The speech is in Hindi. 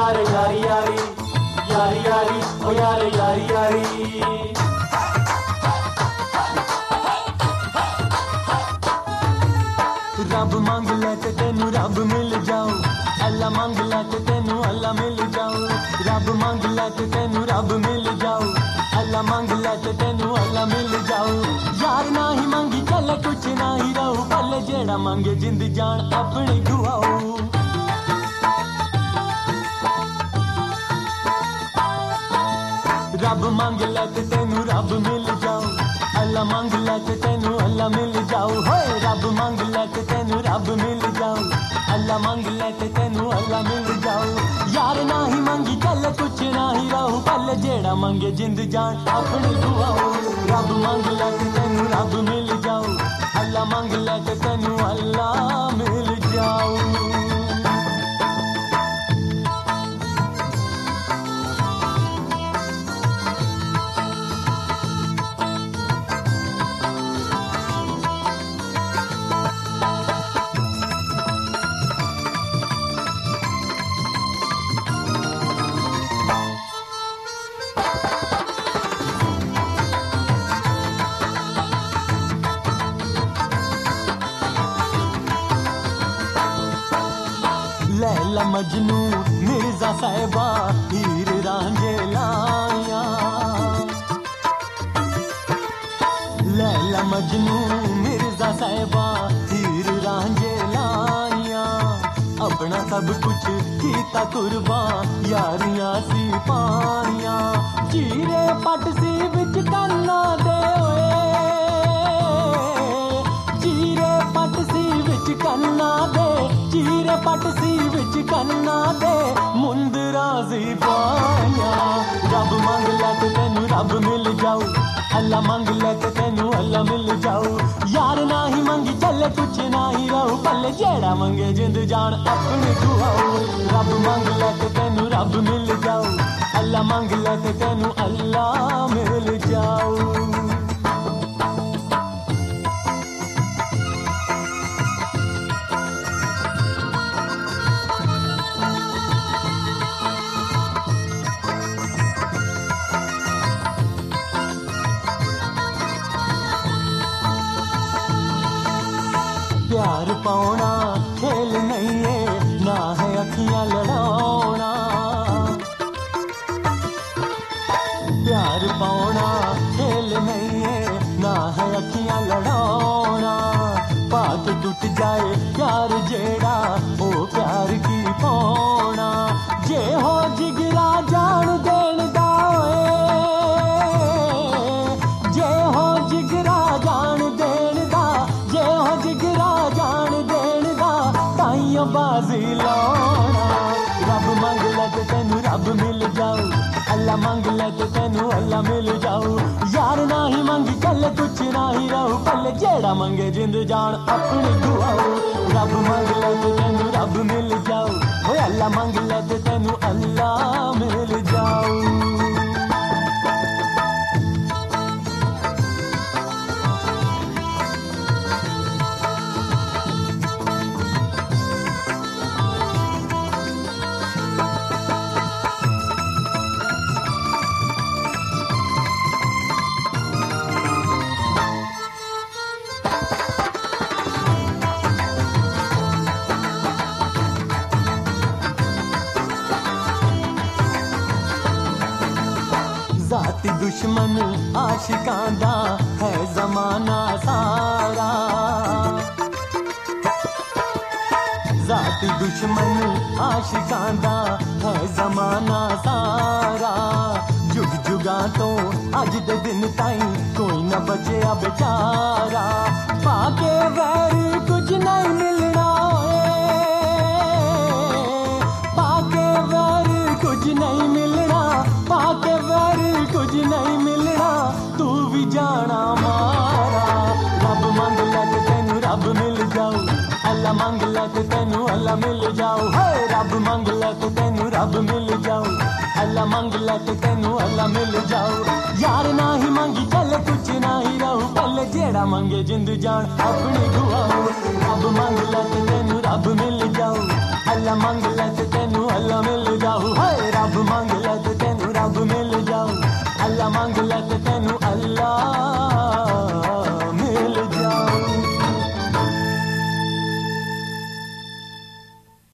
यार यारी यारी यारी यारी ओ यार यारी यारी। रब मंग ले ते तेनू रब मिल जाओ, अल्लाह मंग ले ते तेनू अल्लाह मिल जाओ। रब मंग ले ते तेनू रब मिल जाओ, अल्लाह मंग ले ते तेनू अल्लाह मिल जाओ। यार ना ही मंगी चले कुछ ना ही रहू, पल जेड़ा मंगे जिंद जान अपनी दुआओ। रब मंग ले ते तेनू रब मिल जाओ, अल्लाह मंग ले ते तेनू अल्लाह मिल जाओ। होए रब मंग ले ते तेनू रब मिल जाओ, अल्लाह मंग ले ते तेनू अल्लाह मिल जाओ। यार ना ही मंगी चल कुछ ना ही रहू, पल जेड़ा मंगे जिंद जान अपनी दुआओ। रब मंग ले ते तेनू रब मिल जाओ, अल्लाह मंग ले ते तेनू अल्लाह मिल जाओ। लैला मजनू मिर्जा साहिबा हीर रांझे लाया। लैला मजनू मिर्जा साहिबा हीर रांझे लाया। अपना सब कुछ कीता कुर्बान यारियां सी पानिया। चीरे पट सी विच कन्ना दे चीरे पट सी विच कन्ना दे, चीरे पट सी विच कन्ना दे मुंदरा सी पाया। रब मंग ले ते तेनू रब मिल जाओ, अल्लाह मंग ले ते तेनू अल्लाह मिल जाओ। यार ना ही मंगी चले कुछ ना ही रहू, पल जेड़ा मंगे जिंद जान अपनी दुआओ। रब मंग ले ते तेनू रब मिल जाओ, अल्लाह मंग ले ते तेनू अल्लाह मिल जाओ। प्यार पाउना खेल नहीं है, ना है अखियां लड़ाउना। प्यार पाउना खेल नहीं है, ना है अखियां लड़ाउना। पाक टूट जाए प्यार जेड़ा ओ प्यार की पाउना। जे हो जिगरा जान देन दा जे हो जिगरा जान देन दा, जे हो जिगरा जान देन दा ताइयों बाजी लाना। रब मंग ले ते तेनू रब मिल जाओ, अल्लाह मंग ले ते तेनू अल्लाह मिल जाओ। यार ना ही मंगी चल कुछ ना ही रहू, पल जेड़ा मंगे जिंद जान अपनी दुआओ। रब मंग ले ते तेनू रब मिल जाओ, ओ अल्लाह मंग ले ते तेनू अल्लाह मिल जाओ। जाती दुश्मन आशिकां दा है जमाना सारा। जाती दुश्मन आशिकां दा है जमाना सारा। जुग जुगा तो अज दे दिन ताई कोई न बचया बेचारा। पाके वैर कुछ नहीं मिलना, पाके वैर कुछ नहीं मिलना, पाके वैर कुछ नहीं मिलना, तू भी जाना मारा। रब मंग ले ते तेनू रब मिल जाओ, अल्लाह मंग ले ते तेनू अल्लाह मिल जाओ। हे रब मंग ले ते तेनू रब मिल जाओ, अल्लाह मंग ले ते तेनू अल्लाह मिल जाओ। यार ना ही मंगी चल कुछ ना ही रहू, पल जेड़ा मंगे जिंद जान अपनी दुआओ। रब मंग ले ते तेनू रब मिल जाओ, अल्लाह मंग ले ते तेनू अल्लाह मिल जाऊ, हाय रब मंग ले ते